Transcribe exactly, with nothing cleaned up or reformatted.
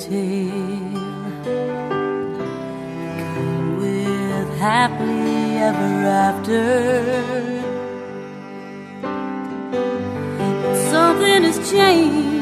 tale, come with happily ever after. But something has changed